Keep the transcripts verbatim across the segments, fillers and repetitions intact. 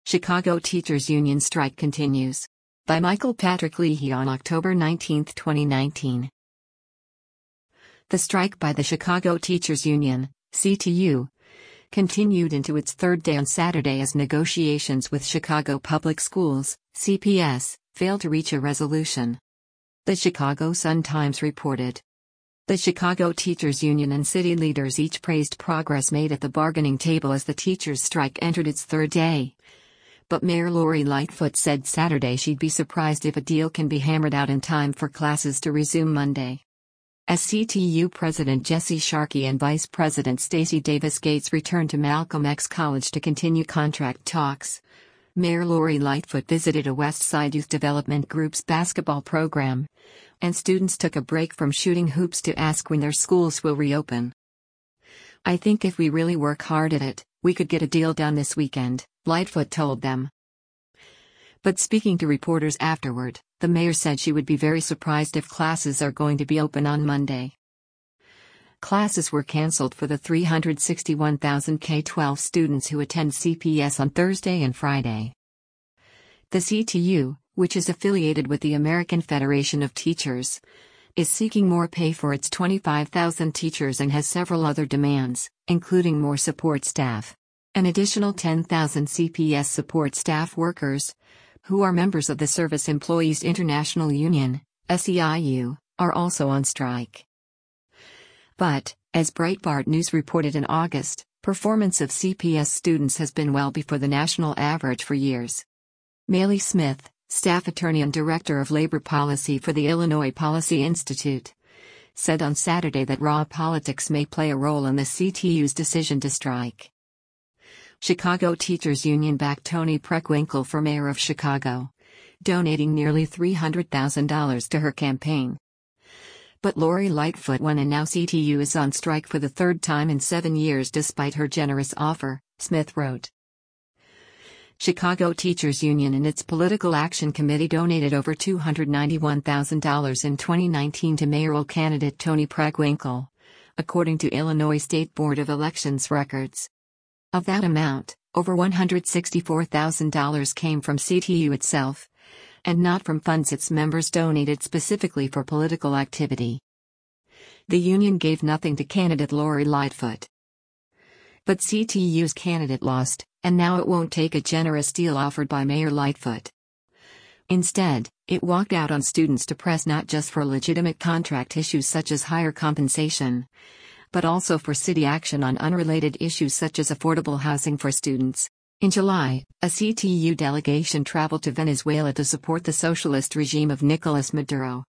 Chicago Teachers Union Strike Continues. By Michael Patrick Leahy on October nineteenth, twenty nineteen. The strike by the Chicago Teachers Union, C T U, continued into its third day on Saturday as negotiations with Chicago Public Schools, C P S, failed to reach a resolution. The Chicago Sun-Times reported. The Chicago Teachers Union and city leaders each praised progress made at the bargaining table as the teachers' strike entered its third day. But Mayor Lori Lightfoot said Saturday she'd be surprised if a deal can be hammered out in time for classes to resume Monday. As C T U President Jesse Sharkey and Vice President Stacey Davis Gates returned to Malcolm X College to continue contract talks, Mayor Lori Lightfoot visited a West Side Youth Development Group's basketball program, and students took a break from shooting hoops to ask when their schools will reopen. "I think if we really work hard at it, we could get a deal done this weekend," Lightfoot told them. But speaking to reporters afterward, the mayor said she would be very surprised if classes are going to be open on Monday. Classes were canceled for the three hundred sixty-one thousand K twelve students who attend C P S on Thursday and Friday. The C T U, which is affiliated with the American Federation of Teachers, is seeking more pay for its twenty-five thousand teachers and has several other demands, including more support staff. An additional ten thousand C P S support staff workers, who are members of the Service Employees International Union, S E I U, are also on strike. But, as Breitbart News reported in August, performance of C P S students has been well before the national average for years. Maley Smith, staff attorney and director of labor policy for the Illinois Policy Institute, said on Saturday that raw politics may play a role in the C T U's decision to strike. Chicago Teachers Union backed Toni Preckwinkle for mayor of Chicago, donating nearly three hundred thousand dollars to her campaign. But Lori Lightfoot won and now C T U is on strike for the third time in seven years despite her generous offer, Smith wrote. Chicago Teachers Union and its Political Action Committee donated over two hundred ninety-one thousand dollars in twenty nineteen to mayoral candidate Toni Preckwinkle, according to Illinois State Board of Elections records. Of that amount, over one hundred sixty-four thousand dollars came from C T U itself, and not from funds its members donated specifically for political activity. The union gave nothing to candidate Lori Lightfoot. But C T U's candidate lost, and now it won't take a generous deal offered by Mayor Lightfoot. Instead, it walked out on students to press not just for legitimate contract issues such as higher compensation, but also for city action on unrelated issues such as affordable housing for students. In July, a C T U delegation traveled to Venezuela to support the socialist regime of Nicolás Maduro.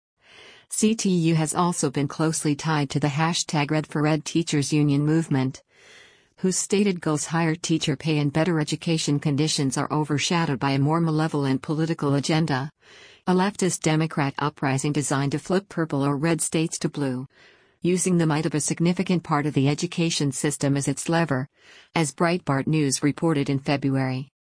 C T U has also been closely tied to the hashtag Red for Ed Teachers Union movement, whose stated goals higher teacher pay and better education conditions are overshadowed by a more malevolent political agenda, a leftist Democrat uprising designed to flip purple or red states to blue, using the might of a significant part of the education system as its lever, as Breitbart News reported in February.